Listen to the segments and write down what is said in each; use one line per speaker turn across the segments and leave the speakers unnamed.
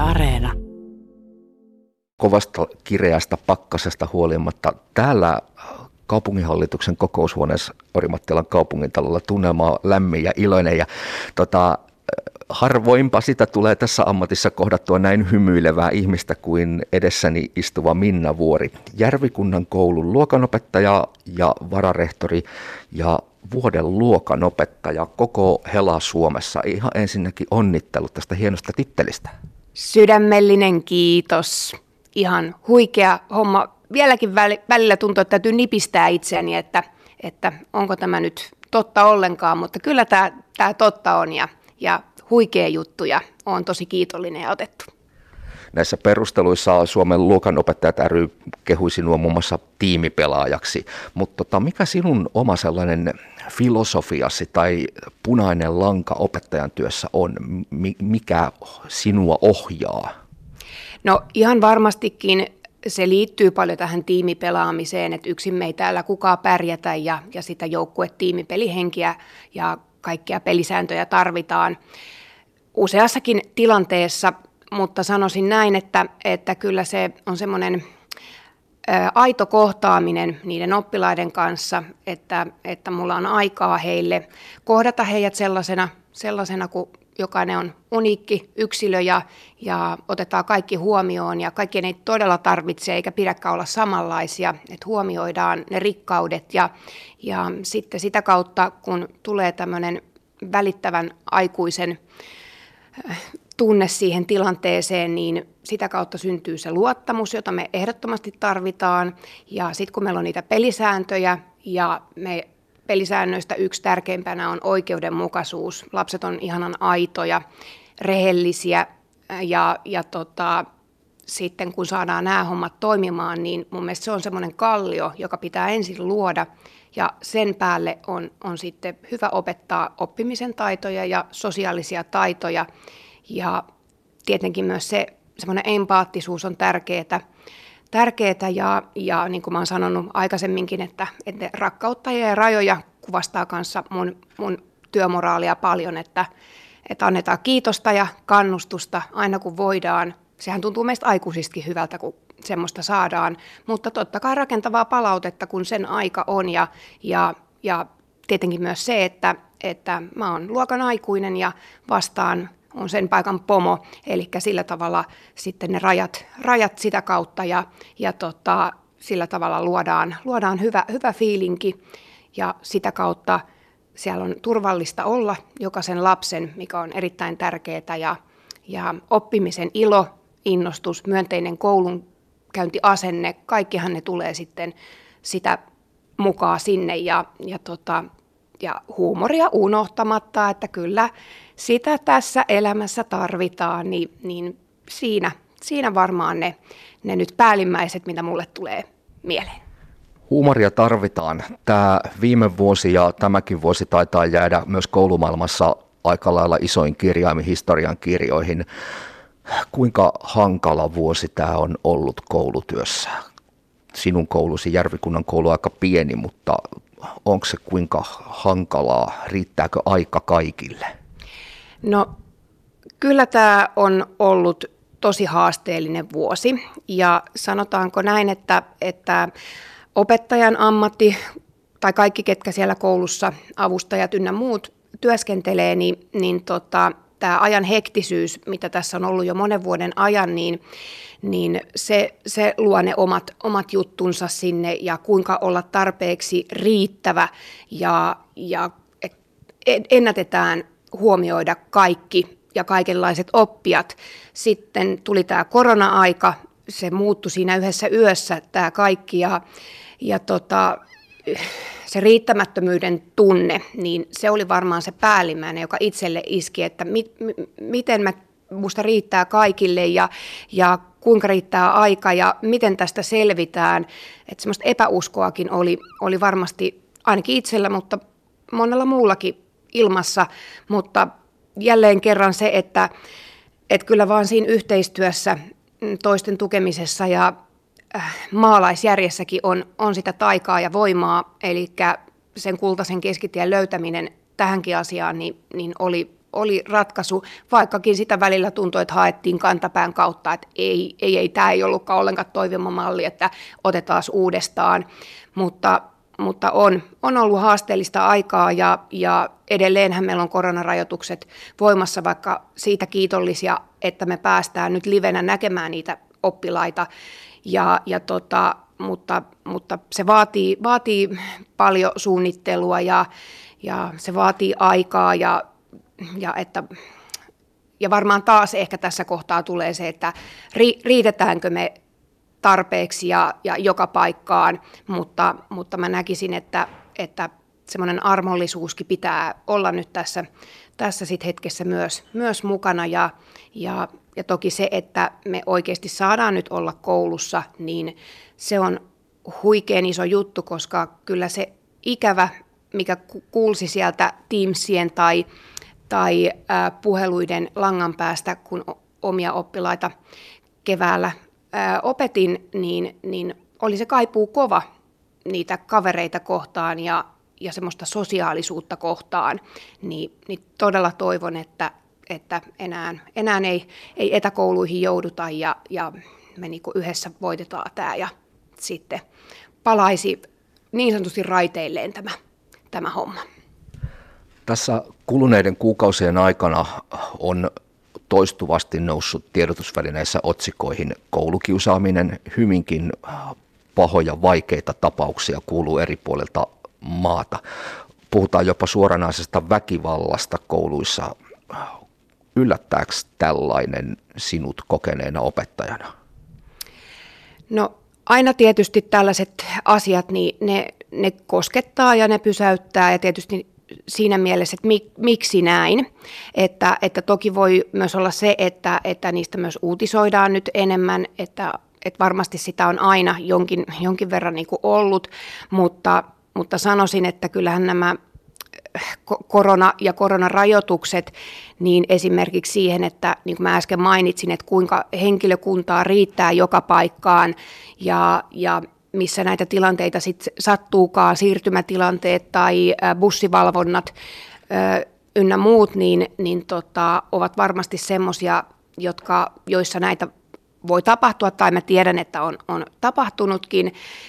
Areena.
Kovasta kireästä pakkasesta huolimatta täällä kaupunginhallituksen kokoushuoneessa Orimattilan kaupungintalolla tunnelma on lämmin ja iloinen. Ja harvoinpa sitä tulee tässä ammatissa kohdattua näin hymyilevää ihmistä kuin edessäni istuva Minna Vuori, Järvikunnan koulun luokanopettaja ja vararehtori ja vuoden luokanopettaja koko Hela-Suomessa. Ihan ensinnäkin onnittelut tästä hienosta tittelistä.
Sydämellinen kiitos. Ihan huikea homma. Vieläkin välillä tuntuu, että täytyy nipistää itseäni, että onko tämä nyt totta ollenkaan, mutta kyllä tämä totta on ja huikea juttu ja olen tosi kiitollinen ja otettu.
Näissä perusteluissa Suomen luokanopettajat ry kehui sinua muun muassa tiimipelaajaksi, mutta mikä sinun oma sellainen filosofiasi tai punainen lanka opettajan työssä on? Mikä sinua ohjaa?
No ihan varmastikin se liittyy paljon tähän tiimipelaamiseen, että yksin me ei täällä kukaan pärjätä ja sitä joukkuetiimipelihenkiä ja kaikkia pelisääntöjä tarvitaan useassakin tilanteessa, mutta sanoisin näin, että kyllä se on semmoinen aito kohtaaminen niiden oppilaiden kanssa, että mulla on aikaa heille kohdata heidät sellaisena kuin jokainen on uniikki yksilö ja otetaan kaikki huomioon ja kaikkien ei todella tarvitse eikä pidäkään olla samanlaisia, että huomioidaan ne rikkaudet ja sitten sitä kautta, kun tulee tämmöinen välittävän aikuisen tunne siihen tilanteeseen, niin sitä kautta syntyy se luottamus, jota me ehdottomasti tarvitaan ja sitten kun meillä on niitä pelisääntöjä ja me pelisäännöistä yksi tärkeimpänä on oikeudenmukaisuus. Lapset on ihanan aitoja, rehellisiä ja sitten kun saadaan nämä hommat toimimaan, niin mun mielestä se on semmoinen kallio, joka pitää ensin luoda ja sen päälle on sitten hyvä opettaa oppimisen taitoja ja sosiaalisia taitoja ja tietenkin myös se semmoinen empaattisuus on tärkeää ja niin kuin mä oon sanonut aikaisemminkin, että rakkautta ja rajoja kuvastaa kanssa mun työmoraalia paljon, että annetaan kiitosta ja kannustusta aina kun voidaan. Sehän tuntuu meistä aikuisistakin hyvältä, kun semmoista saadaan, mutta totta kai rakentavaa palautetta, kun sen aika on ja tietenkin myös se, että mä oon luokan aikuinen ja vastaan on sen paikan pomo, eli sillä tavalla sitten ne rajat sitä kautta ja sillä tavalla luodaan hyvä fiilinki ja sitä kautta siellä on turvallista olla jokaisen lapsen, mikä on erittäin tärkeää ja oppimisen ilo, innostus, myönteinen koulunkäyntiasenne, kaikkihan ne tulee sitten sitä mukaan sinne ja huumoria unohtamatta, että kyllä sitä tässä elämässä tarvitaan, niin siinä varmaan ne nyt päällimmäiset, mitä mulle tulee mieleen.
Huumoria tarvitaan. Tämä viime vuosi ja tämäkin vuosi taitaa jäädä myös koulumaailmassa aika lailla isoin kirjaimin historian kirjoihin. Kuinka hankala vuosi tämä on ollut koulutyössä? Sinun koulusi, Järvikunnan koulu, aika pieni, mutta onko se kuinka hankalaa? Riittääkö aika kaikille?
No kyllä tämä on ollut tosi haasteellinen vuosi ja sanotaanko näin, että opettajan ammatti tai kaikki, ketkä siellä koulussa, avustajat ynnä muut työskentelee, niin tämä ajan hektisyys, mitä tässä on ollut jo monen vuoden ajan, niin se luo ne omat juttunsa sinne ja kuinka olla tarpeeksi riittävä ja ennätetään huomioida kaikki ja kaikenlaiset oppijat. Sitten tuli tämä korona-aika, se muuttui siinä yhdessä yössä tämä kaikki ja se riittämättömyyden tunne, niin se oli varmaan se päällimmäinen, joka itselle iski, että miten musta riittää kaikille ja kuinka riittää aika ja miten tästä selvitään. Että semmoista epäuskoakin oli varmasti ainakin itsellä, mutta monella muullakin ilmassa, mutta jälleen kerran se, että kyllä vaan siinä yhteistyössä, toisten tukemisessa ja maalaisjärjessäkin on sitä taikaa ja voimaa, eli sen kultaisen keskitien löytäminen tähänkin asiaan niin oli ratkaisu, vaikkakin sitä välillä tuntui, että haettiin kantapään kautta, että tämä ei ollutkaan ollenkaan toimiva malli, että otetaan uudestaan, mutta on ollut haasteellista aikaa ja edelleenhän meillä on koronarajoitukset voimassa, vaikka siitä kiitollisia, että me päästään nyt livenä näkemään niitä oppilaita, mutta se vaatii paljon suunnittelua ja se vaatii aikaa ja varmaan taas ehkä tässä kohtaa tulee se, että riitetäänkö me tarpeeksi ja joka paikkaan, mutta mä näkisin, että semmoinen armollisuuskin pitää olla nyt tässä sit hetkessä myös mukana ja toki se, että me oikeasti saadaan nyt olla koulussa, niin se on huikean iso juttu, koska kyllä se ikävä, mikä kuulsi sieltä Teamsien tai puheluiden langan päästä, kun omia oppilaita keväällä opetin, niin oli se kaipuu kova niitä kavereita kohtaan ja semmoista sosiaalisuutta kohtaan, niin todella toivon, että enää ei etäkouluihin jouduta ja me niinku yhdessä voitetaan tämä ja sitten palaisi niin sanotusti raiteilleen tämä homma.
Tässä kuluneiden kuukausien aikana on toistuvasti noussut tiedotusvälineissä otsikoihin koulukiusaaminen. Hyvinkin pahoja, vaikeita tapauksia kuuluu eri puolilta maata. Puhutaan jopa suoranaisesta väkivallasta kouluissa. Yllättääkö tällainen sinut kokeneena opettajana?
No aina tietysti tällaiset asiat, niin ne koskettaa ja ne pysäyttää ja tietysti siinä mielessä, että miksi näin. Että toki voi myös olla se, että niistä myös uutisoidaan nyt enemmän, että varmasti sitä on aina jonkin verran niin kuin ollut, mutta sanoisin, että kyllähän nämä korona ja koronarajoitukset, niin esimerkiksi siihen, että niin kuin mä äsken mainitsin, että kuinka henkilökuntaa riittää joka paikkaan ja missä näitä tilanteita sitten sattuukaan, siirtymätilanteet tai bussivalvonnat ynnä muut, niin ovat varmasti semmoisia, joissa näitä voi tapahtua, tai mä tiedän, että on tapahtunutkin,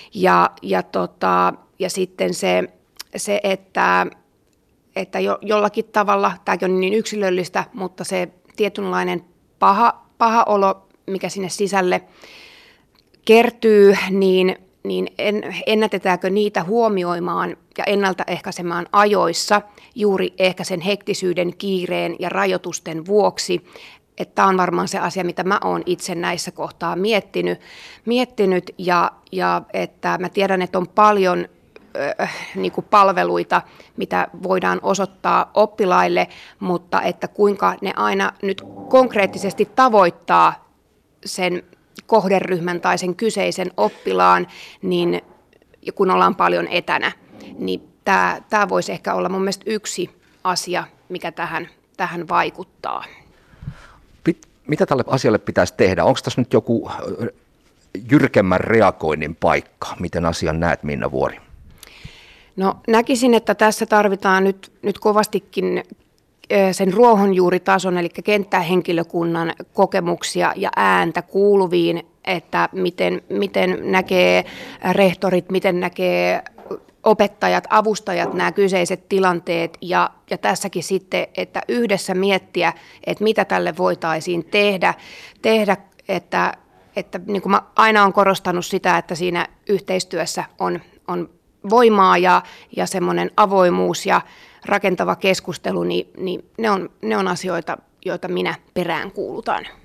ja sitten se että jollakin tavalla, tämäkin on niin yksilöllistä, mutta se tietynlainen paha olo, mikä sinne sisälle kertyy, niin ennätetäänkö niitä huomioimaan ja ennaltaehkäisemään ajoissa juuri ehkä sen hektisyyden, kiireen ja rajoitusten vuoksi. Tämä on varmaan se asia, mitä mä oon itse näissä kohtaa miettinyt ja että mä tiedän, että on paljon niin kuin palveluita, mitä voidaan osoittaa oppilaille, mutta että kuinka ne aina nyt konkreettisesti tavoittaa sen kohderyhmän tai sen kyseisen oppilaan, niin kun ollaan paljon etänä, niin tämä voisi ehkä olla mun mielestä yksi asia, mikä tähän vaikuttaa.
Mitä tälle asialle pitäisi tehdä? Onko tässä nyt joku jyrkemmän reagoinnin paikka? Miten asian näet, Minna Vuori?
No näkisin, että tässä tarvitaan nyt kovastikin sen ruohonjuuritason, eli kenttähenkilökunnan kokemuksia ja ääntä kuuluviin, että miten näkee rehtorit, miten näkee opettajat, avustajat nämä kyseiset tilanteet ja tässäkin sitten, että yhdessä miettiä, että mitä tälle voitaisiin tehdä että niin kuin mä aina olen korostanut sitä, että siinä yhteistyössä on voimaa ja semmoinen avoimuus ja rakentava keskustelu, niin ne on asioita, joita minä peräänkuulutan.